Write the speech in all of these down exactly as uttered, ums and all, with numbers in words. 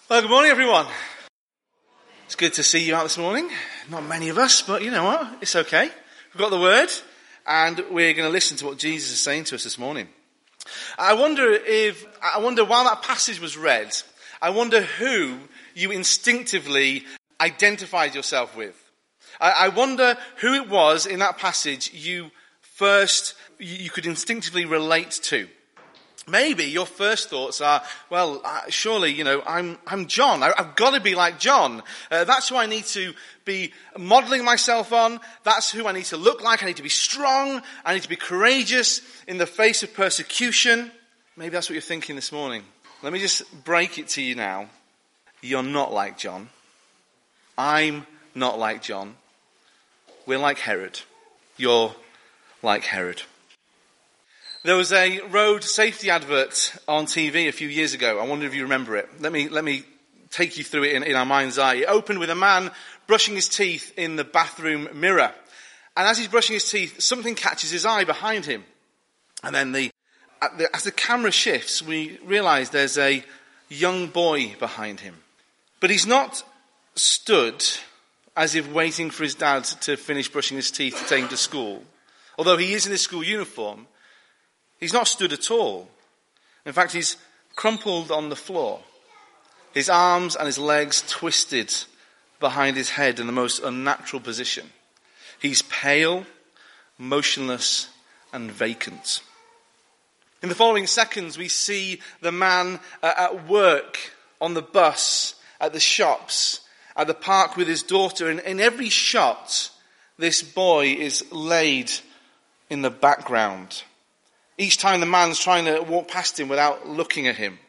Well, good morning, everyone. It's good to see you out this morning. Not many of us, but you know what? It's okay. We've got the word, and we're going to listen to what Jesus is saying to us this morning. I wonder if, I wonder while that passage was read, I wonder who you instinctively identified yourself with. I, I wonder who it was in that passage you first, you could instinctively relate to. Maybe your first thoughts are, well, uh, surely, you know, I'm I'm John. I, I've got to be like John. Uh, that's who I need to be modeling myself on. That's who I need to look like. I need to be strong. I need to be courageous in the face of persecution. Maybe that's what you're thinking this morning. Let me just break it to you now. You're not like John. I'm not like John. We're like Herod. You're like Herod. There was a road safety advert on T V a few years ago. I wonder if you remember it. Let me let me take you through it in, in our mind's eye. It opened with a man brushing his teeth in the bathroom mirror. And as he's brushing his teeth, something catches his eye behind him. And then the, the as the camera shifts, we realise there's a young boy behind him. But he's not stood as if waiting for his dad to finish brushing his teeth to take him to school. Although he is in his school uniform, he's not stood at all. In fact, he's crumpled on the floor. His arms and his legs twisted behind his head in the most unnatural position. He's pale, motionless, and vacant. In the following seconds, we see the man uh, at work, on the bus, at the shops, at the park with his daughter. And in every shot, this boy is laid in the background. Each time the man's trying to walk past him without looking at him.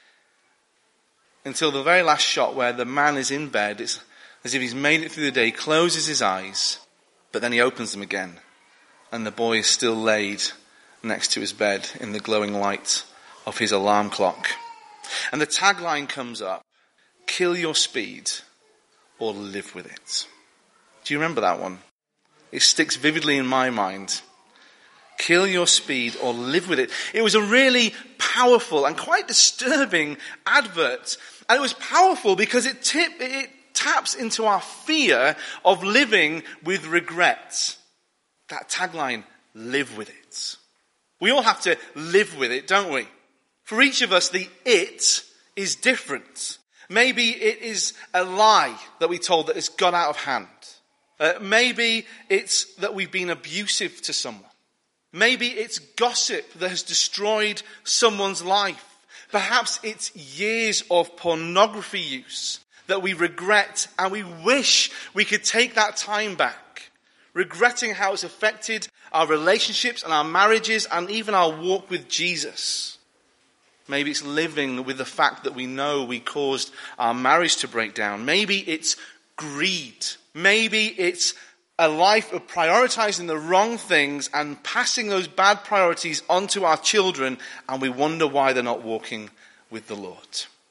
Until the very last shot where the man is in bed, it's as if he's made it through the day, closes his eyes, but then he opens them again. And the boy is still laid next to his bed in the glowing light of his alarm clock. And the tagline comes up, kill your speed or live with it. Do you remember that one? It sticks vividly in my mind. Kill your speed or live with it. It was a really powerful and quite disturbing advert. And it was powerful because it, tip, it taps into our fear of living with regret. That tagline, live with it. We all have to live with it, don't we? For each of us, the it is different. Maybe it is a lie that we told that has got out of hand. Uh, maybe it's that we've been abusive to someone. Maybe it's gossip that has destroyed someone's life. Perhaps it's years of pornography use that we regret and we wish we could take that time back. Regretting how it's affected our relationships and our marriages and even our walk with Jesus. Maybe it's living with the fact that we know we caused our marriage to break down. Maybe it's greed. Maybe it's a life of prioritizing the wrong things and passing those bad priorities onto our children, and we wonder why they're not walking with the Lord.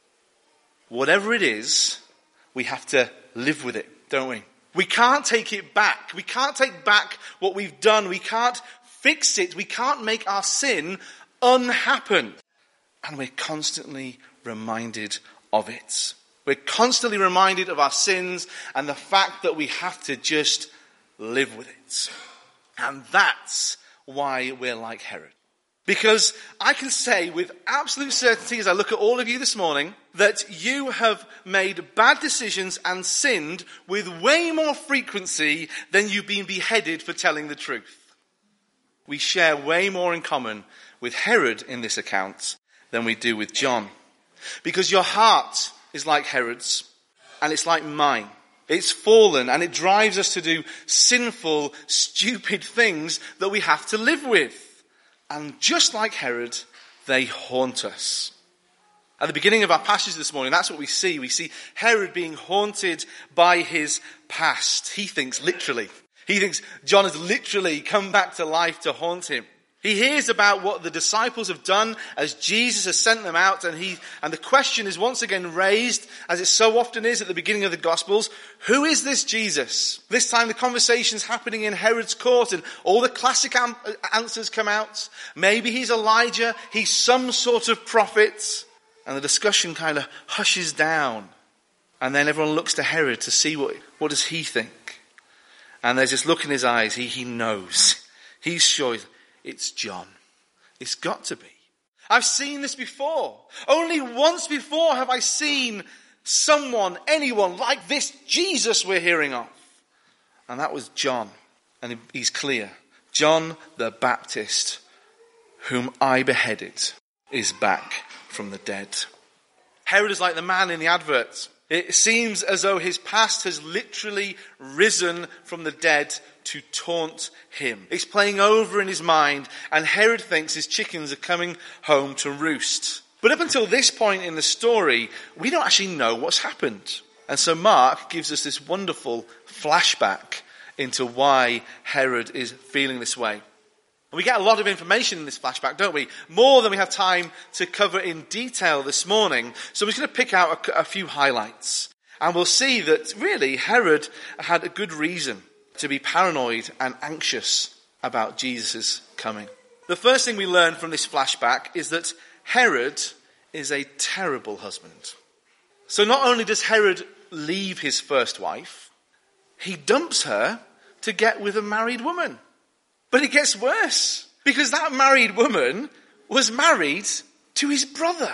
Whatever it is, we have to live with it, don't we? We can't take it back. We can't take back what we've done. We can't fix it. We can't make our sin unhappen. And we're constantly reminded of it. We're constantly reminded of our sins and the fact that we have to just live with it. And that's why we're like Herod. Because I can say with absolute certainty as I look at all of you this morning that you have made bad decisions and sinned with way more frequency than you've been beheaded for telling the truth. We share way more in common with Herod in this account than we do with John. Because your heart is like Herod's and it's like mine. It's fallen and it drives us to do sinful, stupid things that we have to live with. And just like Herod, they haunt us. At the beginning of our passage this morning, that's what we see. We see Herod being haunted by his past. He thinks literally. He thinks John has literally come back to life to haunt him. He hears about what the disciples have done as Jesus has sent them out, and he and the question is once again raised, as it so often is at the beginning of the Gospels, who is this Jesus? This time the conversation's happening in Herod's court, and all the classic am- answers come out. Maybe he's Elijah, he's some sort of prophet. And the discussion kind of hushes down. And then everyone looks to Herod to see what, what does he think. And there's this look in his eyes. He, he knows. He's sure it's John. It's got to be. I've seen this before. Only once before have I seen someone, anyone like this Jesus we're hearing of. And that was John. And he's clear. John the Baptist, whom I beheaded, is back from the dead. Herod is like the man in the advert. It seems as though his past has literally risen from the dead to taunt him. It's playing over in his mind, and Herod thinks his chickens are coming home to roost. But up until this point in the story, we don't actually know what's happened. And so Mark gives us this wonderful flashback into why Herod is feeling this way. And we get a lot of information in this flashback, don't we? More than we have time to cover in detail this morning. So we're just going to pick out a, a few highlights. And we'll see that really Herod had a good reason to be paranoid and anxious about Jesus' coming. The first thing we learn from this flashback is that Herod is a terrible husband. So not only does Herod leave his first wife, he dumps her to get with a married woman. But it gets worse, because that married woman was married to his brother.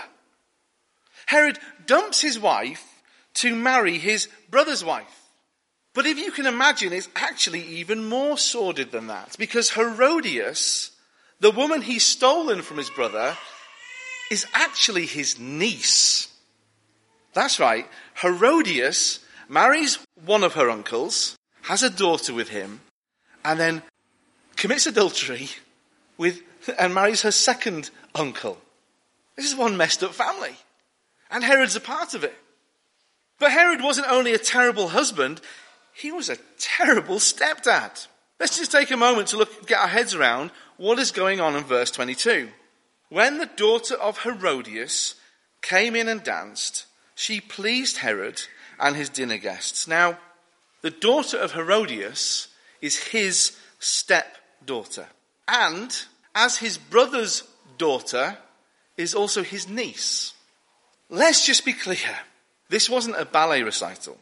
Herod dumps his wife to marry his brother's wife. But if you can imagine, it's actually even more sordid than that, because Herodias, the woman he's stolen from his brother, is actually his niece. That's right. Herodias marries one of her uncles, has a daughter with him, and then commits adultery with and marries her second uncle. This is one messed up family. And Herod's a part of it. But Herod wasn't only a terrible husband, he was a terrible stepdad. Let's just take a moment to look, get our heads around what is going on in verse twenty-two. When the daughter of Herodias came in and danced, she pleased Herod and his dinner guests. Now, the daughter of Herodias is his stepdaughter. And as his brother's daughter is also his niece. Let's just be clear. This wasn't a ballet recital.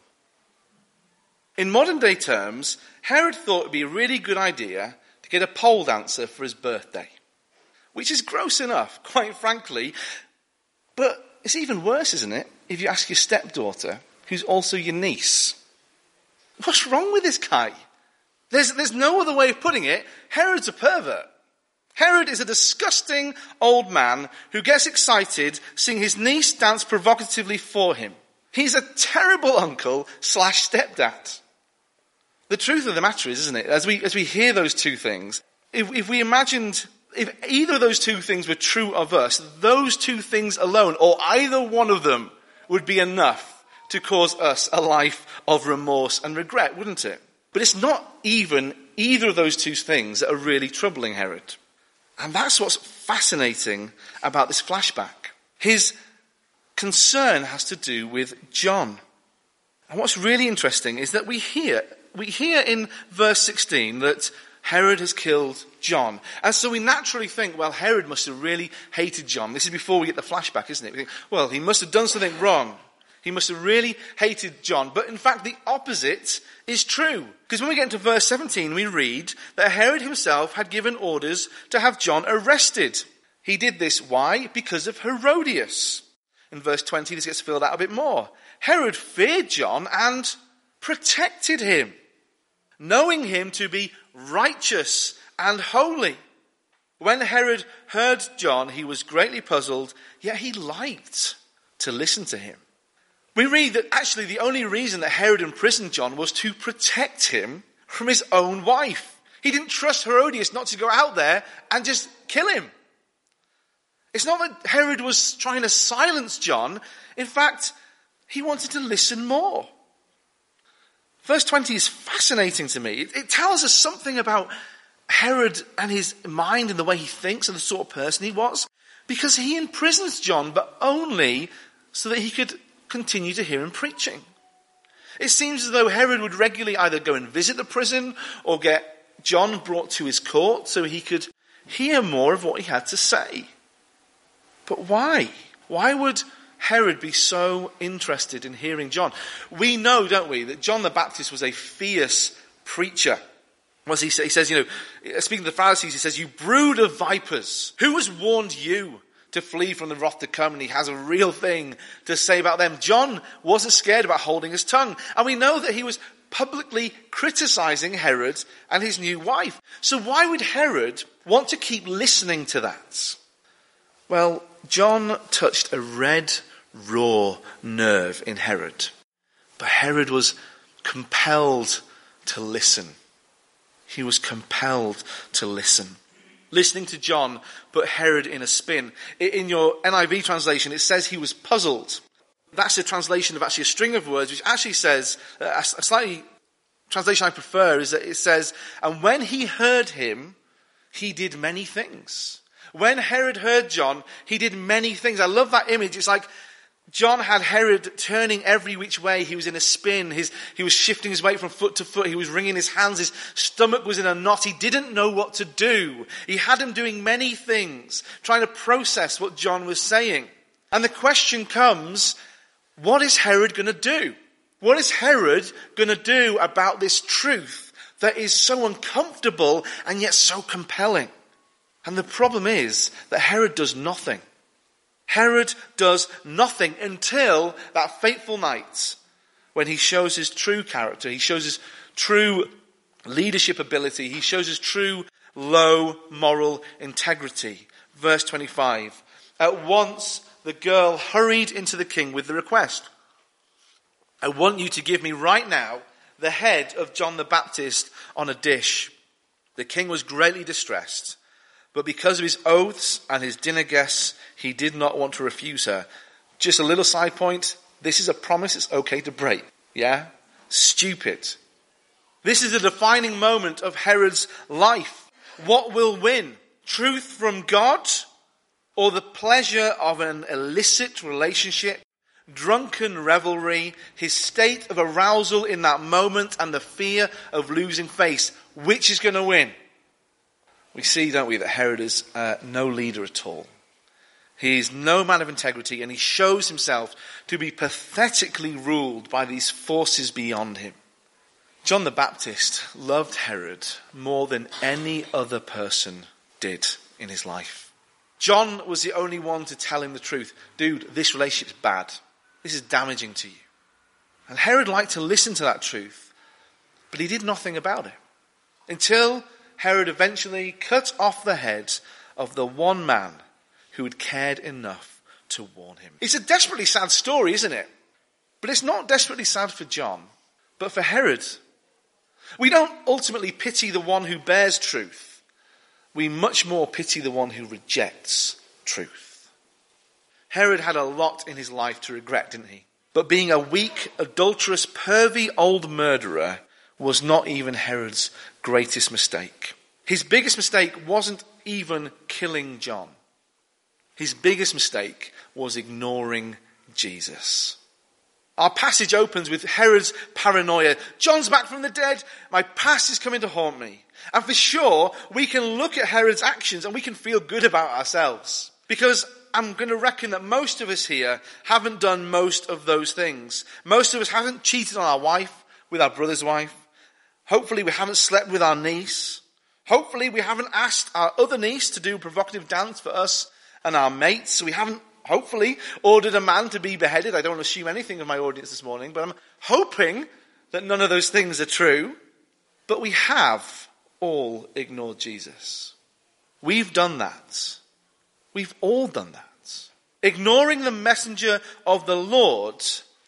In modern day terms, Herod thought it would be a really good idea to get a pole dancer for his birthday. Which is gross enough, quite frankly. But it's even worse, isn't it, if you ask your stepdaughter, who's also your niece. What's wrong with this guy? There's, there's no other way of putting it. Herod's a pervert. Herod is a disgusting old man who gets excited seeing his niece dance provocatively for him. He's a terrible uncle slash stepdad. The truth of the matter is, isn't it, as we, as we hear those two things, if, if we imagined, if either of those two things were true of us, those two things alone, or either one of them, would be enough to cause us a life of remorse and regret, wouldn't it? But it's not even either of those two things that are really troubling Herod. And that's what's fascinating about this flashback. His concern has to do with John. And what's really interesting is that we hear, we hear in verse sixteen that Herod has killed John. And so we naturally think, well, Herod must have really hated John. This is before we get the flashback, isn't it? We think, well, he must have done something wrong. He must have really hated John. But in fact, the opposite is true. Because when we get into verse seventeen, we read that Herod himself had given orders to have John arrested. He did this, why? Because of Herodias. In verse twenty, this gets filled out a bit more. Herod feared John and protected him, knowing him to be righteous and holy. When Herod heard John, he was greatly puzzled, yet he liked to listen to him. We read that actually the only reason that Herod imprisoned John was to protect him from his own wife. He didn't trust Herodias not to go out there and just kill him. It's not that Herod was trying to silence John. In fact, he wanted to listen more. Verse twenty is fascinating to me. It, it tells us something about Herod and his mind and the way he thinks and the sort of person he was. Because he imprisons John, but only so that he could continue to hear him preaching. It seems as though Herod would regularly either go and visit the prison or get John brought to his court so he could hear more of what he had to say. But why? Why would Herod be so interested in hearing John? We know, don't we, that John the Baptist was a fierce preacher. What does he say? He says, you know, speaking to the Pharisees, he says, "You brood of vipers, who has warned you to flee from the wrath to come?" And he has a real thing to say about them. John wasn't scared about holding his tongue. And we know that he was publicly criticizing Herod and his new wife. So why would Herod want to keep listening to that? Well, John touched a red, raw nerve in Herod. But Herod was compelled to listen. He was compelled to listen. Listening to John put Herod in a spin. In your N I V translation, it says he was puzzled. That's a translation of actually a string of words, which actually says, a slightly translation I prefer is that it says, "And when he heard him, he did many things." When Herod heard John, he did many things. I love that image. It's like John had Herod turning every which way. He was in a spin. His, he was shifting his weight from foot to foot. He was wringing his hands. His stomach was in a knot. He didn't know what to do. He had him doing many things, trying to process what John was saying. And the question comes, what is Herod going to do? What is Herod going to do about this truth that is so uncomfortable and yet so compelling? And the problem is that Herod does nothing. Herod does nothing until that fateful night when he shows his true character. He shows his true leadership ability. He shows his true low moral integrity. Verse twenty-five. At once the girl hurried into the king with the request, "I want you to give me right now the head of John the Baptist on a dish." The king was greatly distressed, but because of his oaths and his dinner guests, he did not want to refuse her. Just a little side point. This is a promise it's okay to break. Yeah? Stupid. This is a defining moment of Herod's life. What will win? Truth from God or the pleasure of an illicit relationship, drunken revelry, his state of arousal in that moment and the fear of losing face? Which is going to win? We see, don't we, that Herod is uh, no leader at all. He is no man of integrity, and he shows himself to be pathetically ruled by these forces beyond him. John the Baptist loved Herod more than any other person did in his life. John was the only one to tell him the truth. Dude, this relationship's bad. This is damaging to you. And Herod liked to listen to that truth, but he did nothing about it. Until Herod eventually cut off the head of the one man who had cared enough to warn him. It's a desperately sad story, isn't it? But it's not desperately sad for John, but for Herod. We don't ultimately pity the one who bears truth. We much more pity the one who rejects truth. Herod had a lot in his life to regret, didn't he? But being a weak, adulterous, pervy old murderer was not even Herod's greatest mistake. His biggest mistake wasn't even killing John. His biggest mistake was ignoring Jesus. Our passage opens with Herod's paranoia. John's back from the dead. My past is coming to haunt me. And for sure, we can look at Herod's actions and we can feel good about ourselves. Because I'm going to reckon that most of us here haven't done most of those things. Most of us haven't cheated on our wife with our brother's wife. Hopefully we haven't slept with our niece. Hopefully we haven't asked our other niece to do a provocative dance for us and our mates. We haven't, hopefully, ordered a man to be beheaded. I don't want to assume anything of my audience this morning, but I'm hoping that none of those things are true. But we have all ignored Jesus. We've done that. We've all done that. Ignoring the messenger of the Lord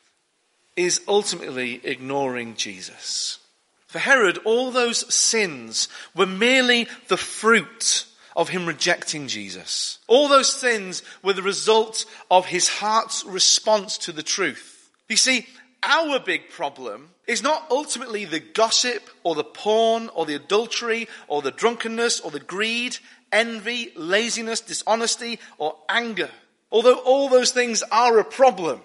is ultimately ignoring Jesus. For Herod, all those sins were merely the fruit of him rejecting Jesus. All those sins were the result of his heart's response to the truth. You see, our big problem is not ultimately the gossip or the porn or the adultery or the drunkenness or the greed, envy, laziness, dishonesty or anger. Although all those things are a problem,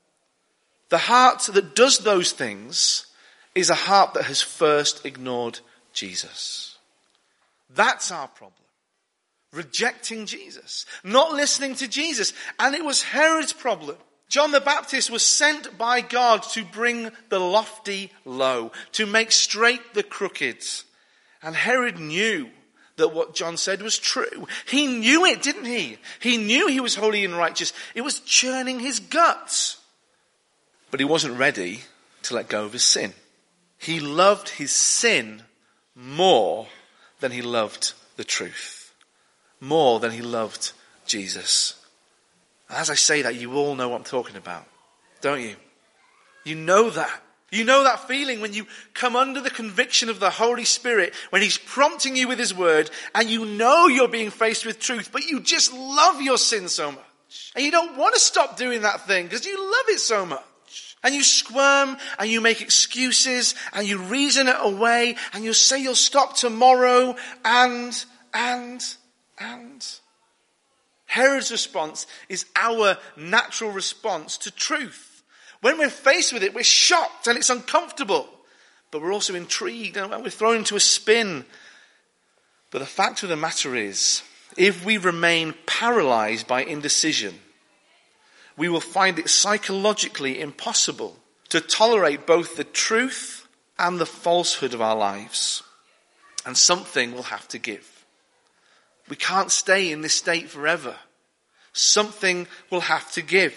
the heart that does those things is a heart that has first ignored Jesus. That's our problem. Rejecting Jesus. Not listening to Jesus. And it was Herod's problem. John the Baptist was sent by God to bring the lofty low, to make straight the crooked. And Herod knew that what John said was true. He knew it, didn't he? He knew he was holy and righteous. It was churning his guts. But he wasn't ready to let go of his sin. He loved his sin more than he loved the truth. More than he loved Jesus. As I say that, you all know what I'm talking about, don't you? You know that. You know that feeling when you come under the conviction of the Holy Spirit, when he's prompting you with his word, and you know you're being faced with truth, but you just love your sin so much. And you don't want to stop doing that thing because you love it so much. And you squirm, and you make excuses, and you reason it away, and you say you'll stop tomorrow, and, and, and... Herod's response is our natural response to truth. When we're faced with it, we're shocked and it's uncomfortable. But we're also intrigued and we're thrown into a spin. But the fact of the matter is, if we remain paralyzed by indecision, we will find it psychologically impossible to tolerate both the truth and the falsehood of our lives. And something will have to give. We can't stay in this state forever. Something will have to give.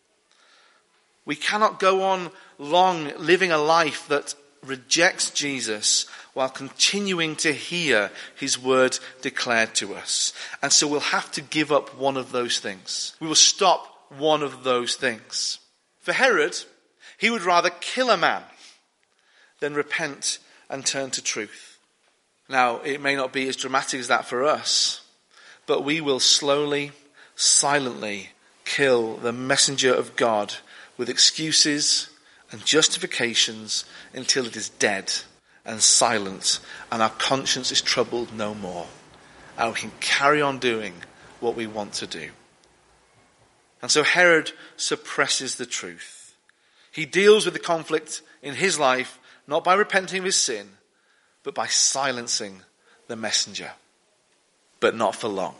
We cannot go on long living a life that rejects Jesus while continuing to hear his word declared to us. And so we'll have to give up one of those things. We will stop one of those things. For Herod, he would rather kill a man than repent and turn to truth. Now, it may not be as dramatic as that for us, but we will slowly, silently kill the messenger of God with excuses and justifications until it is dead and silent and our conscience is troubled no more. And we can carry on doing what we want to do. And so Herod suppresses the truth. He deals with the conflict in his life not by repenting of his sin, but by silencing the messenger. But not for long.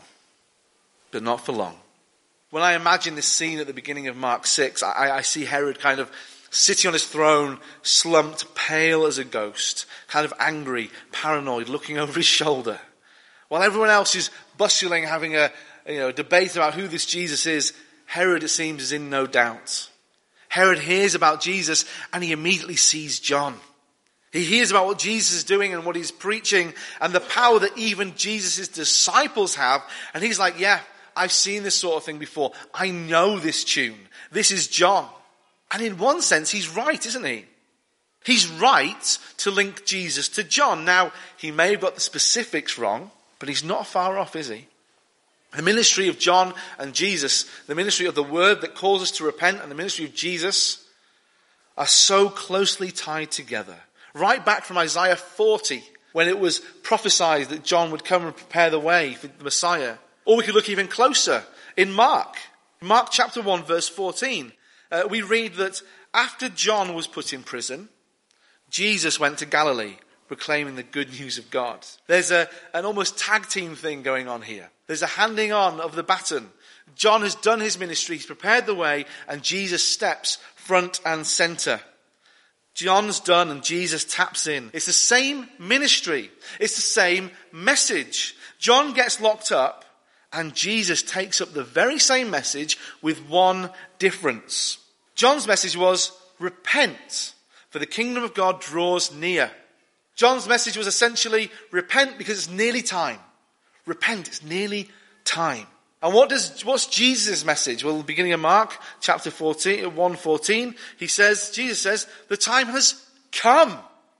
But not for long. When I imagine this scene at the beginning of Mark six, I, I see Herod kind of sitting on his throne, slumped, pale as a ghost, kind of angry, paranoid, looking over his shoulder. While everyone else is bustling, having a you know, debate about who this Jesus is, Herod, it seems, is in no doubt. Herod hears about Jesus and he immediately sees John. He hears about what Jesus is doing and what he's preaching and the power that even Jesus' disciples have. And he's like, yeah, I've seen this sort of thing before. I know this tune. This is John. And in one sense, he's right, isn't he? He's right to link Jesus to John. Now, he may have got the specifics wrong, but he's not far off, is he? The ministry of John and Jesus, the ministry of the word that calls us to repent and the ministry of Jesus are so closely tied together. Right back from Isaiah forty, when it was prophesied that John would come and prepare the way for the Messiah. Or we could look even closer in Mark. Mark chapter one, verse fourteen. Uh, we read that after John was put in prison, Jesus went to Galilee, proclaiming the good news of God. There's a, an almost tag team thing going on here. There's a handing on of the baton. John has done his ministry, he's prepared the way, and Jesus steps front and center. John's done and Jesus taps in. It's the same ministry. It's the same message. John gets locked up and Jesus takes up the very same message with one difference. John's message was, repent, for the kingdom of God draws near. John's message was essentially, repent because it's nearly time. Repent, it's nearly time. And what does, what's Jesus' message? Well, beginning of Mark, chapter fourteen, one fourteen, he says, Jesus says, the time has come.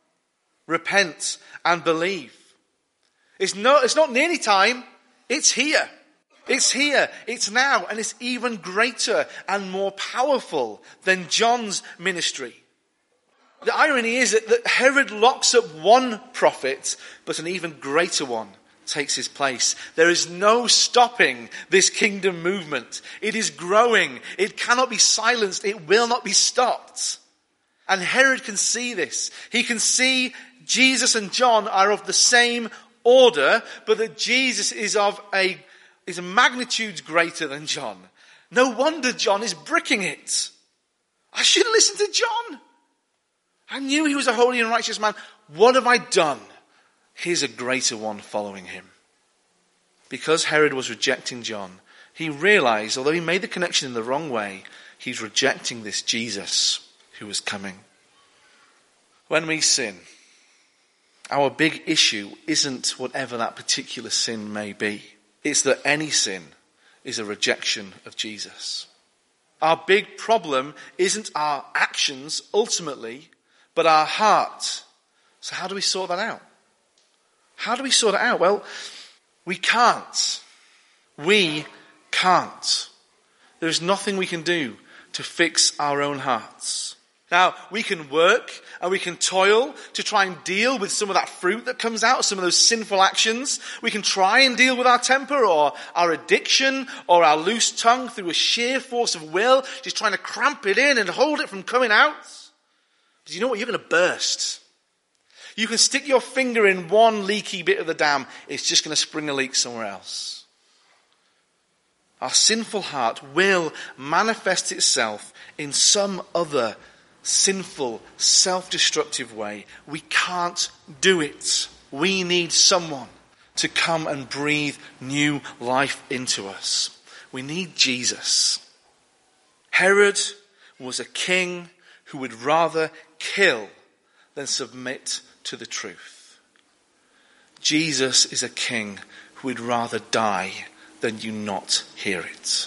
Repent and believe. It's no, it's not nearly time. It's here. It's here. It's now. And it's even greater and more powerful than John's ministry. The irony is that, that Herod locks up one prophet, but an even greater one takes his place. There is no stopping this kingdom movement. It is growing. It cannot be silenced. It will not be stopped. And Herod can see this. He can see Jesus and John are of the same order, but that Jesus is of a is a magnitude greater than John. No wonder John is bricking it. I should listen to John. I knew he was a holy and righteous man. What have I done? Here's a greater one following him. Because Herod was rejecting John, he realized, although he made the connection in the wrong way, he's rejecting this Jesus who was coming. When we sin, our big issue isn't whatever that particular sin may be. It's that any sin is a rejection of Jesus. Our big problem isn't our actions ultimately, but our heart. So how do we sort that out? How do we sort it out? Well, we can't. We can't. There's nothing we can do to fix our own hearts. Now, we can work and we can toil to try and deal with some of that fruit that comes out, some of those sinful actions. We can try and deal with our temper or our addiction or our loose tongue through a sheer force of will, just trying to cramp it in and hold it from coming out. But you know what? You're going to burst. You can stick your finger in one leaky bit of the dam. It's just going to spring a leak somewhere else. Our sinful heart will manifest itself in some other sinful, self-destructive way. We can't do it. We need someone to come and breathe new life into us. We need Jesus. Herod was a king who would rather kill than submit to the truth. Jesus is a king who would rather die than you not hear it.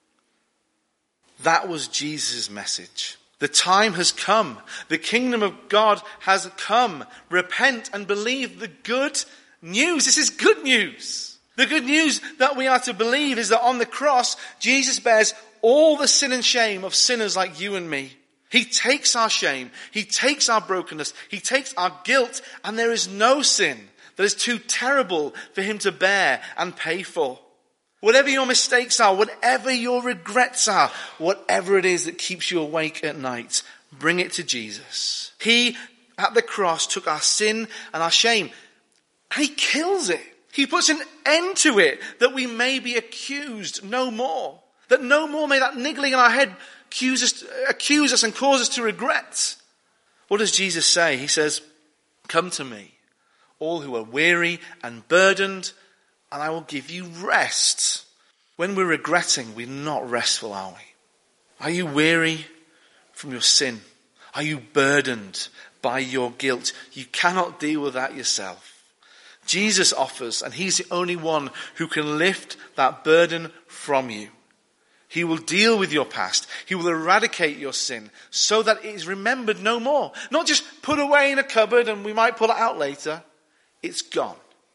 That was Jesus' message. The time has come. The kingdom of God has come. Repent and believe the good news. This is good news. The good news that we are to believe is that on the cross, Jesus bears all the sin and shame of sinners like you and me. He takes our shame. He takes our brokenness. He takes our guilt. And there is no sin that is too terrible for him to bear and pay for. Whatever your mistakes are, whatever your regrets are, whatever it is that keeps you awake at night, bring it to Jesus. He, at the cross, took our sin and our shame, and he kills it. He puts an end to it, that we may be accused no more. That no more may that niggling in our head accuse us, accuse us and cause us to regret. What does Jesus say? He says, "Come to me, all who are weary and burdened, and I will give you rest." When we're regretting, we're not restful, are we? Are you weary from your sin? Are you burdened by your guilt? You cannot deal with that yourself. Jesus offers, and he's the only one who can lift that burden from you. He will deal with your past. He will eradicate your sin so that it is remembered no more. Not just put away in a cupboard and we might pull it out later. It's gone.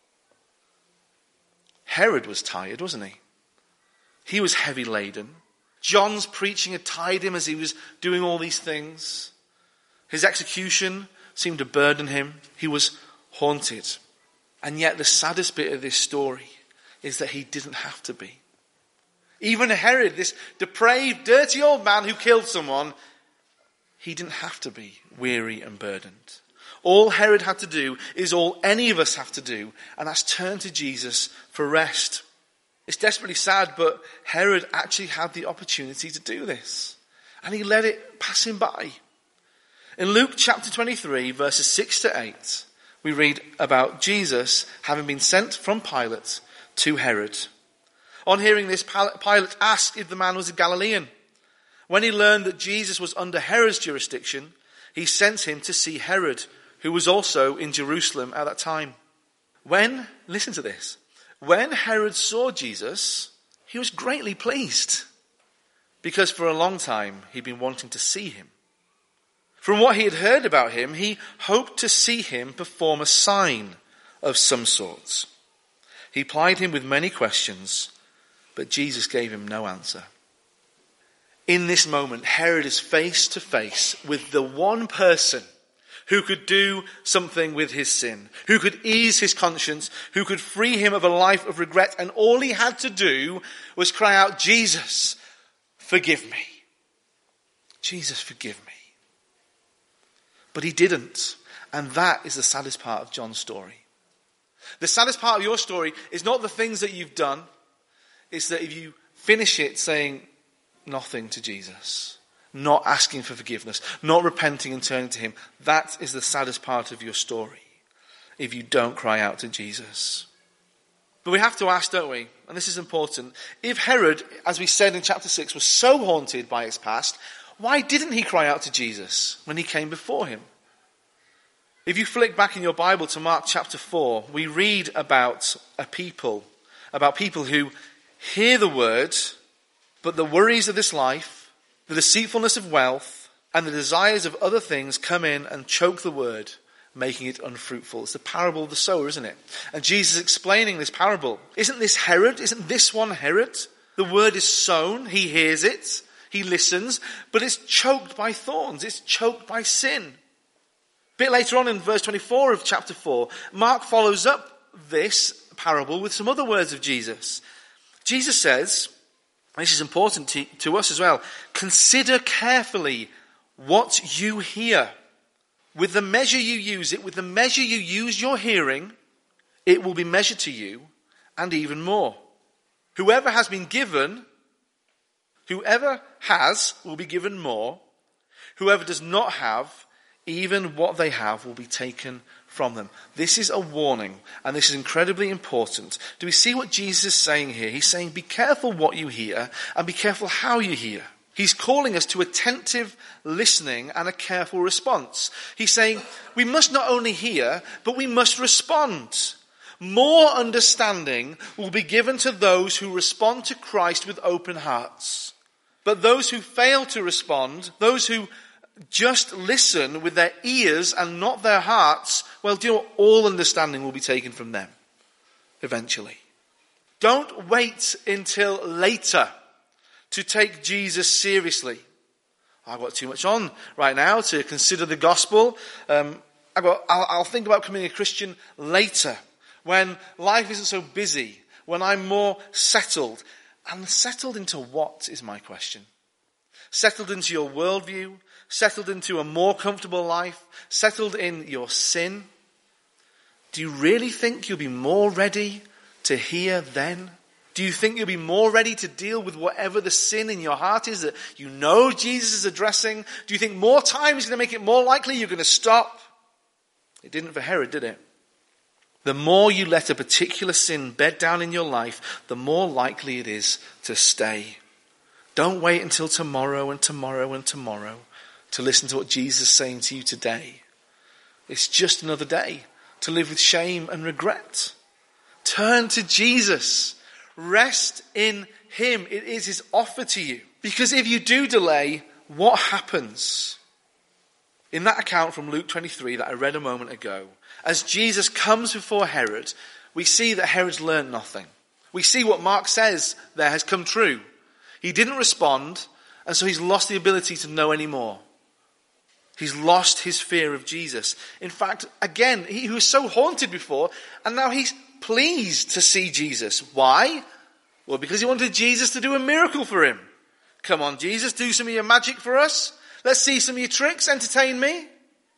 Herod was tired, wasn't he? He was heavy laden. John's preaching had tired him as he was doing all these things. His execution seemed to burden him. He was haunted. And yet the saddest bit of this story is that he didn't have to be. Even Herod, this depraved, dirty old man who killed someone, he didn't have to be weary and burdened. All Herod had to do is all any of us have to do, and that's turn to Jesus for rest. It's desperately sad, but Herod actually had the opportunity to do this, and he let it pass him by. In Luke chapter twenty-three, verses six to eight, we read about Jesus having been sent from Pilate to Herod. On hearing this, Pilate asked if the man was a Galilean. When he learned that Jesus was under Herod's jurisdiction, he sent him to see Herod, who was also in Jerusalem at that time. When, listen to this, when Herod saw Jesus, he was greatly pleased, because for a long time he'd been wanting to see him. From what he had heard about him, he hoped to see him perform a sign of some sort. He plied him with many questions, but Jesus gave him no answer. In this moment, Herod is face to face with the one person who could do something with his sin, who could ease his conscience, who could free him of a life of regret. And all he had to do was cry out, "Jesus, forgive me. Jesus, forgive me." But he didn't. And that is the saddest part of John's story. The saddest part of your story is not the things that you've done. It's that if you finish it saying, nothing to Jesus, not asking for forgiveness, not repenting and turning to him, that is the saddest part of your story if you don't cry out to Jesus. But we have to ask, don't we, and this is important, if Herod, as we said in chapter six, was so haunted by his past, why didn't he cry out to Jesus when he came before him? If you flick back in your Bible to Mark chapter four, we read about a people, about people who hear the word, but the worries of this life, the deceitfulness of wealth, and the desires of other things come in and choke the word, making it unfruitful. It's the parable of the sower, isn't it? And Jesus is explaining this parable. Isn't this Herod? Isn't this one Herod? The word is sown, he hears it, he listens, but it's choked by thorns, it's choked by sin. A bit later on in verse twenty-four of chapter four, Mark follows up this parable with some other words of Jesus. Jesus says, and this is important to, to us as well, consider carefully what you hear. With the measure you use it, with the measure you use your hearing, it will be measured to you, and even more. Whoever has been given, whoever has will be given more. Whoever does not have, even what they have will be taken from them. This is a warning, and this is incredibly important. Do we see what Jesus is saying here? He's saying, be careful what you hear, and be careful how you hear. He's calling us to attentive listening and a careful response. He's saying we must not only hear, but we must respond. More understanding will be given to those who respond to Christ with open hearts. But those who fail to respond, those who just listen with their ears and not their hearts, well, do you know what? All understanding will be taken from them eventually. Don't wait until later to take Jesus seriously. I've got too much on right now to consider the gospel. Um, I've got, I'll, I'll think about becoming a Christian later, when life isn't so busy, when I'm more settled. And settled into what is my question? Settled into your worldview? Settled into a more comfortable life? Settled in your sin? Do you really think you'll be more ready to hear then? Do you think you'll be more ready to deal with whatever the sin in your heart is that you know Jesus is addressing? Do you think more time is going to make it more likely you're going to stop? It didn't for Herod, did it? The more you let a particular sin bed down in your life, the more likely it is to stay. Don't wait until tomorrow and tomorrow and tomorrow to listen to what Jesus is saying to you today. It's just another day to live with shame and regret. Turn to Jesus. Rest in him. It is his offer to you. Because if you do delay, what happens? In that account from Luke twenty-three that I read a moment ago, as Jesus comes before Herod, we see that Herod's learned nothing. We see what Mark says there has come true. He didn't respond, and so he's lost the ability to know any more. He's lost his fear of Jesus. In fact, again, he was so haunted before, and now he's pleased to see Jesus. Why? Well, because he wanted Jesus to do a miracle for him. Come on, Jesus, do some of your magic for us. Let's see some of your tricks. Entertain me.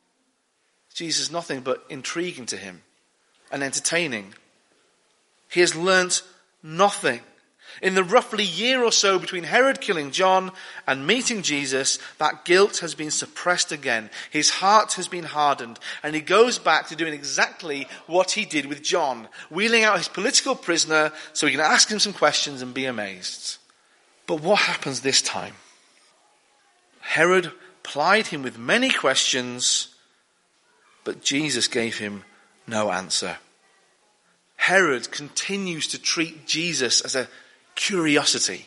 Jesus is nothing but intriguing to him and entertaining. He has learnt nothing. In the roughly year or so between Herod killing John and meeting Jesus, that guilt has been suppressed again. His heart has been hardened, and he goes back to doing exactly what he did with John, wheeling out his political prisoner so he can ask him some questions and be amazed. But what happens this time? Herod plied him with many questions, but Jesus gave him no answer. Herod continues to treat Jesus as a curiosity,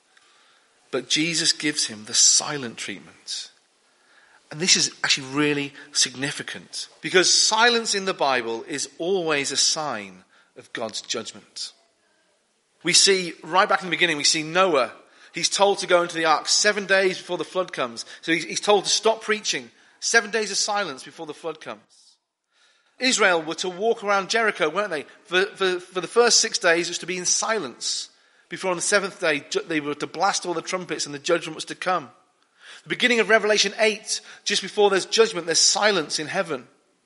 but Jesus gives him the silent treatment. And this is actually really significant, because silence in the Bible is always a sign of God's judgment. We see, right back in the beginning, we see Noah. He's told to go into the ark seven days before the flood comes. So he's, he's told to stop preaching. Seven days of silence before the flood comes. Israel were to walk around Jericho, weren't they? For, for, for the first six days, it was to be in silence. Before on the seventh day, they were to blast all the trumpets and the judgment was to come. The beginning of Revelation eight, just before there's judgment, there's silence in heaven.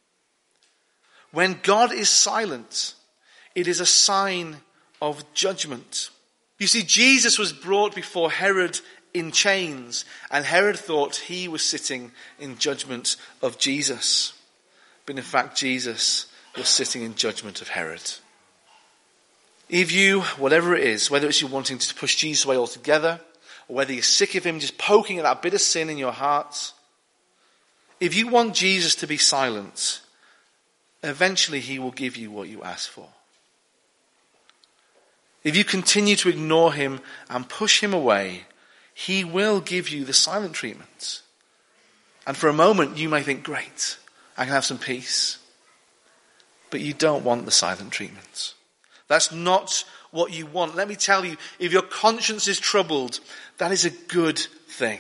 When God is silent, it is a sign of judgment. You see, Jesus was brought before Herod in chains, and Herod thought he was sitting in judgment of Jesus. But in fact, Jesus was sitting in judgment of Herod. If you, whatever it is, whether it's you wanting to push Jesus away altogether, or whether you're sick of him just poking at that bit of sin in your heart, if you want Jesus to be silent, eventually he will give you what you ask for. If you continue to ignore him and push him away, he will give you the silent treatment. And for a moment you may think, great, I can have some peace. But you don't want the silent treatment. That's not what you want. Let me tell you, if your conscience is troubled, that is a good thing.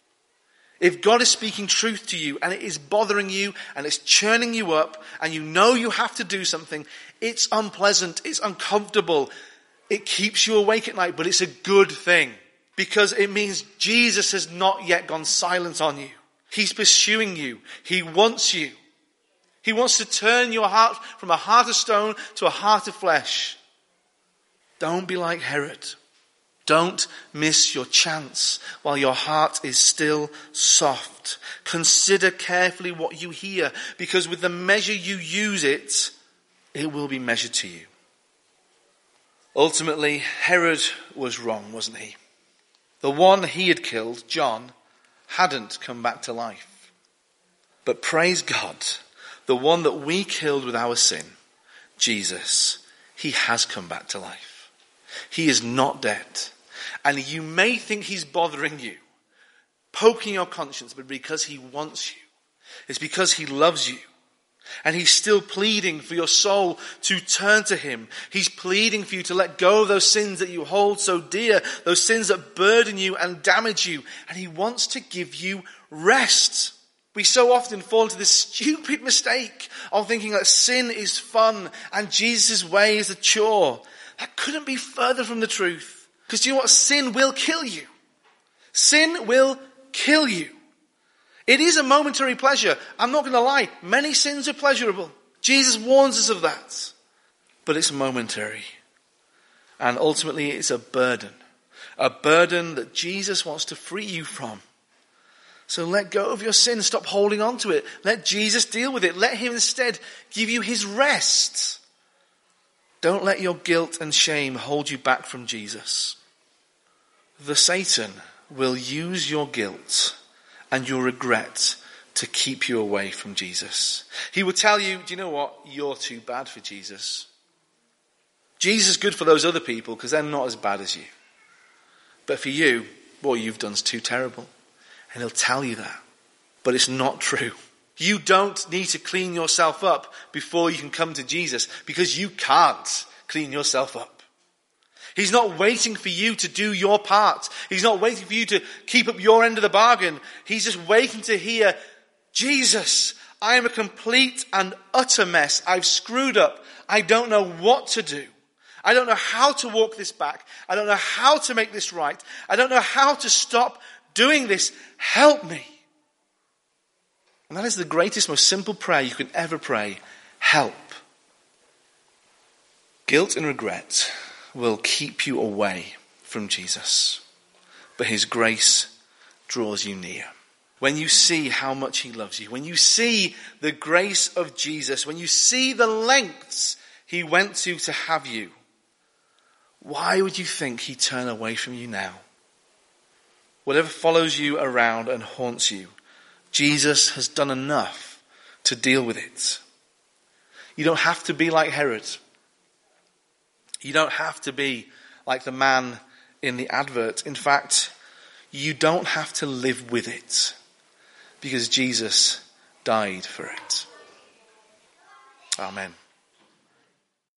If God is speaking truth to you and it is bothering you and it's churning you up and you know you have to do something, it's unpleasant, it's uncomfortable, it keeps you awake at night, but it's a good thing because it means Jesus has not yet gone silent on you. He's pursuing you. He wants you. He wants to turn your heart from a heart of stone to a heart of flesh. Don't be like Herod. Don't miss your chance while your heart is still soft. Consider carefully what you hear, because with the measure you use it, it will be measured to you. Ultimately, Herod was wrong, wasn't he? The one he had killed, John, hadn't come back to life. But praise God, the one that we killed with our sin, Jesus, he has come back to life. He is not dead. And you may think he's bothering you, poking your conscience, but because he wants you. It's because he loves you. And he's still pleading for your soul to turn to him. He's pleading for you to let go of those sins that you hold so dear, those sins that burden you and damage you. And he wants to give you rest. We so often fall into this stupid mistake of thinking that sin is fun and Jesus' way is a chore. That couldn't be further from the truth. Because do you know what? Sin will kill you. Sin will kill you. It is a momentary pleasure. I'm not going to lie. Many sins are pleasurable. Jesus warns us of that. But it's momentary. And ultimately it's a burden. A burden that Jesus wants to free you from. So let go of your sin. Stop holding on to it. Let Jesus deal with it. Let him instead give you his rest. Don't let your guilt and shame hold you back from Jesus. The Satan will use your guilt and your regret to keep you away from Jesus. He will tell you, do you know what? You're too bad for Jesus. Jesus is good for those other people because they're not as bad as you. But for you, what you've done is too terrible. And he'll tell you that. But it's not true. You don't need to clean yourself up before you can come to Jesus because you can't clean yourself up. He's not waiting for you to do your part. He's not waiting for you to keep up your end of the bargain. He's just waiting to hear, Jesus, I am a complete and utter mess. I've screwed up. I don't know what to do. I don't know how to walk this back. I don't know how to make this right. I don't know how to stop doing this. Help me. And that is the greatest, most simple prayer you can ever pray. Help. Guilt and regret will keep you away from Jesus. But his grace draws you near. When you see how much he loves you, when you see the grace of Jesus, when you see the lengths he went to to have you, why would you think he'd turn away from you now? Whatever follows you around and haunts you, Jesus has done enough to deal with it. You don't have to be like Herod. You don't have to be like the man in the advert. In fact, you don't have to live with it because Jesus died for it. Amen.